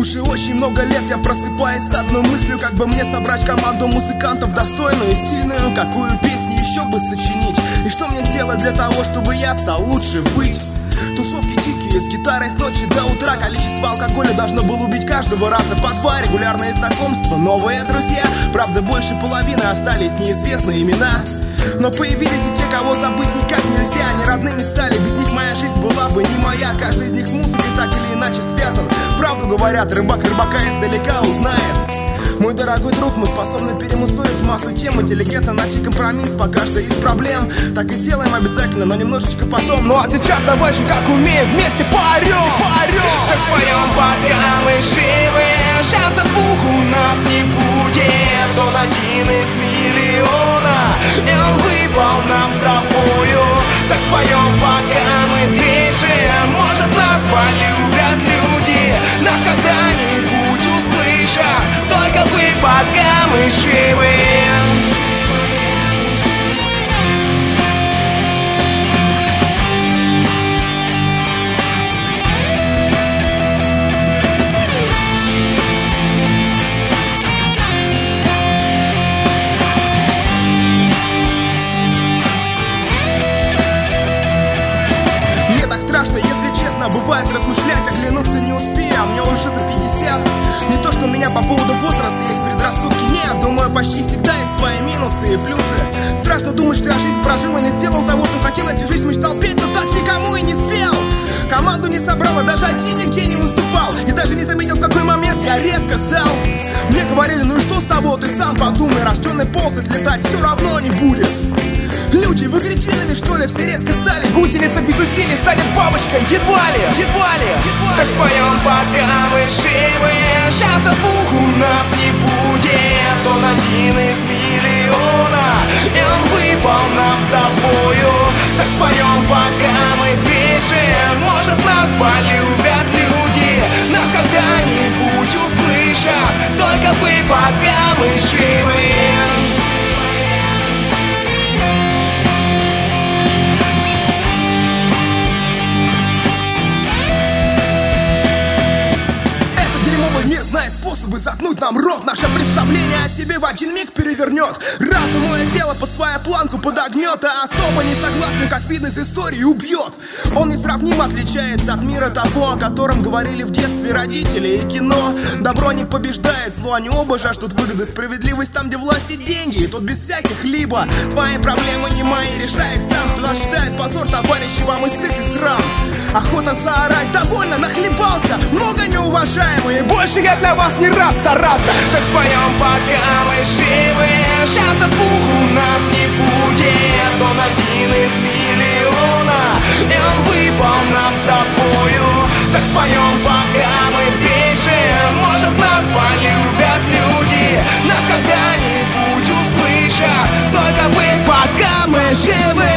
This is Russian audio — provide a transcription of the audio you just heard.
Уже очень много лет я просыпаюсь с одной мыслью: как бы мне собрать команду музыкантов достойную и сильную, какую песню еще бы сочинить, и что мне сделать для того, чтобы я стал лучше быть. Тусовки дикие, с гитарой с ночи до утра. Количество алкоголя должно было убить каждого раза по два. Регулярные знакомства, новые друзья. Правда, больше половины остались неизвестные имена. Но появились и те, кого забыть никак нельзя. Они родными стали, без них моя жизнь была бы не моя. Каждый из них с музыкой так или иначе связан. Правду говорят, рыбак рыбака издалека узнает. Мой дорогой друг, мы способны перемусорить массу тем. Интеллигентно найти компромисс по каждой из проблем. Так и сделаем обязательно, но немножечко потом. Ну а сейчас давай же, как умеем, вместе поорем. Так споем, пока мы живы. Шанса двух у нас не будет. Он один из миллиона, и он выпал нам с тобою. Так споем, пока мы дышим. Может, нас полюбят люди, нас когда-нибудь услышат. Только вы, пока мы живы. Мне так страшно, если честно, бывает размышлять, оглянуться не успею, а мне уже за 50. Не то, что у меня по поводу возраста есть предрассудки, нет. Думаю, почти всегда есть свои минусы и плюсы. Страшно думать, что я жизнь прожил и не сделал того, что хотелось. Всю жизнь мечтал петь, но так никому и не спел. Команду не собрал, а даже один нигде не выступал. И даже не заметил, в какой момент я резко сдал. Мне говорили, ну и что с того, ты сам подумай. Рожденный ползать, летать все равно не будет. Люди, вы кретинами, что ли, все резко стали? Гусеница без усилий станет бабочкой, едва ли. Так споем, пока мы живы. Шанса двух у нас не будет. Он один из миллиона, и он выпал нам с тобою. Так споем, пока мы дышим. Может, нас полюбят люди, нас когда-нибудь услышат. Только вы, пока мы живы. Мир знает способы заткнуть нам рот. Наше представление о себе в один миг перевернет. Разум мое дело под свою планку подогнет, а особо не согласный, как видно из истории, убьет. Он несравнимо отличается от мира того, о котором говорили в детстве родители и кино. Добро не побеждает зло, они оба жаждут выгоды. Справедливость там, где власть и деньги, и тут без всяких либо. Твои проблемы не мои, решай их сам. Кто нас считает позор, товарищи, вам и стыд, и срам. Охота заорать, довольно нахлебался. Много неуважаемые, больше я для вас не рад стараться. Так споем, пока мы живы. Шанса двух у нас не будет. Он один из миллиона, и он выпал нам с тобою. Так споем, пока мы дышим. Может, нас полюбят люди, нас когда-нибудь услышат. Только вы, пока мы живы.